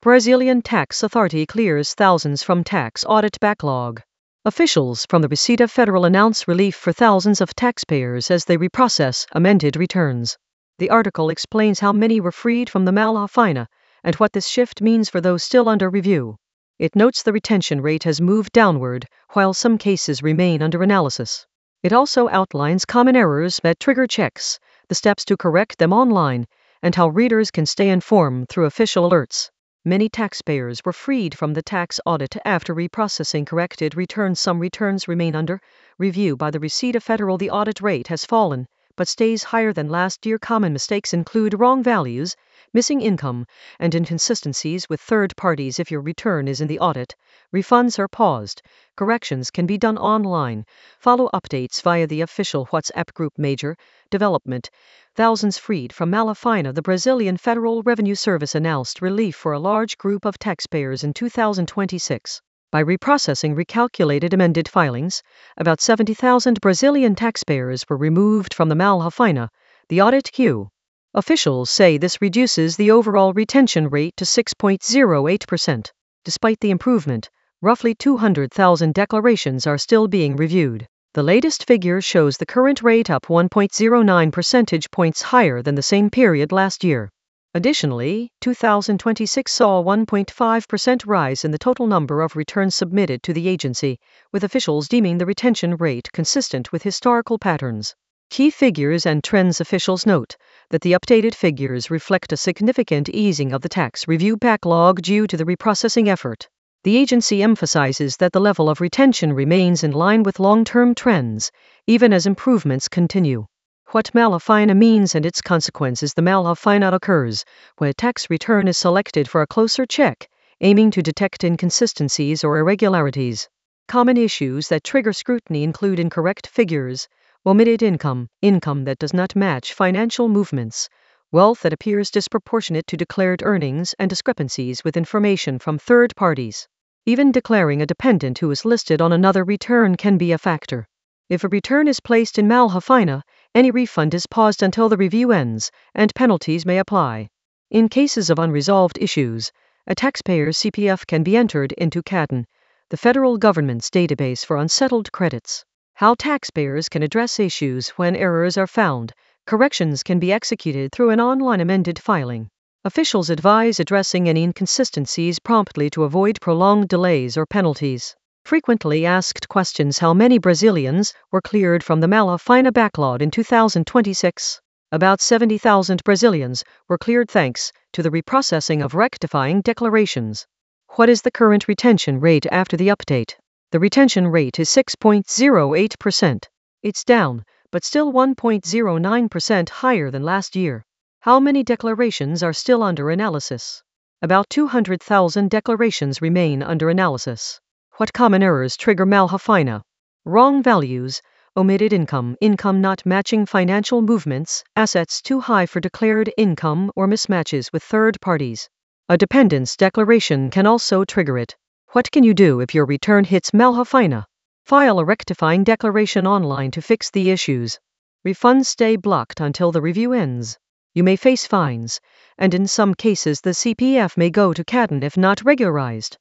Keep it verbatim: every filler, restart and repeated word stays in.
Brazilian tax authority clears thousands from tax audit backlog. Officials from the Receita Federal announce relief for thousands of taxpayers as they reprocess amended returns. The article explains how many were freed from the Malha Fina and what this shift means for those still under review. It notes the retention rate has moved downward, while some cases remain under analysis. It also outlines common errors that trigger checks, the steps to correct them online, and how readers can stay informed through official alerts. Many taxpayers were freed from the tax audit after reprocessing corrected returns. Some returns remain under review by the Receita Federal. The audit rate has fallen, but stays higher than last year. Common mistakes include wrong values, missing income, and inconsistencies with third parties. If your return is in the audit, refunds are paused. Corrections can be done online. Follow updates via the official WhatsApp group. Major development: thousands freed from Malha Fina. The Brazilian Federal Revenue Service announced relief for a large group of taxpayers in two thousand twenty-six. By reprocessing recalculated amended filings, about seventy thousand Brazilian taxpayers were removed from the Malha Fina, the audit queue. Officials say this reduces the overall retention rate to six point zero eight percent. Despite the improvement, roughly two hundred thousand declarations are still being reviewed. The latest figure shows the current rate up one point zero nine percentage points higher than the same period last year. Additionally, two thousand twenty-six saw a one point five percent rise in the total number of returns submitted to the agency, with officials deeming the retention rate consistent with historical patterns. Key figures and trends: officials note that the updated figures reflect a significant easing of the tax review backlog due to the reprocessing effort. The agency emphasizes that the level of retention remains in line with long-term trends, even as improvements continue. What Malha Fina means and its consequences. The Malha Fina occurs when a tax return is selected for a closer check, aiming to detect inconsistencies or irregularities. Common issues that trigger scrutiny include incorrect figures, omitted income, income that does not match financial movements, wealth that appears disproportionate to declared earnings, and discrepancies with information from third parties. Even declaring a dependent who is listed on another return can be a factor. If a return is placed in Malha Fina, any refund is paused until the review ends, and penalties may apply. In cases of unresolved issues, a taxpayer's C P F can be entered into CADEN, the federal government's database for unsettled credits. How taxpayers can address issues when errors are found. Corrections can be executed through an online amended filing. Officials advise addressing any inconsistencies promptly to avoid prolonged delays or penalties. Frequently asked questions: how many Brazilians were cleared from the Malha Fina backlog in two thousand twenty-six? About seventy thousand Brazilians were cleared thanks to the reprocessing of rectifying declarations. What is the current retention rate after the update? The retention rate is six point zero eight percent. It's down, but still one point zero nine percent higher than last year. How many declarations are still under analysis? About two hundred thousand declarations remain under analysis. What common errors trigger Malha Fina? Wrong values, omitted income, income not matching financial movements, assets too high for declared income, or mismatches with third parties. A dependence declaration can also trigger it. What can you do if your return hits Malha Fina? File a rectifying declaration online to fix the issues. Refunds stay blocked until the review ends. You may face fines, and in some cases the C P F may go to CADEN if not regularized.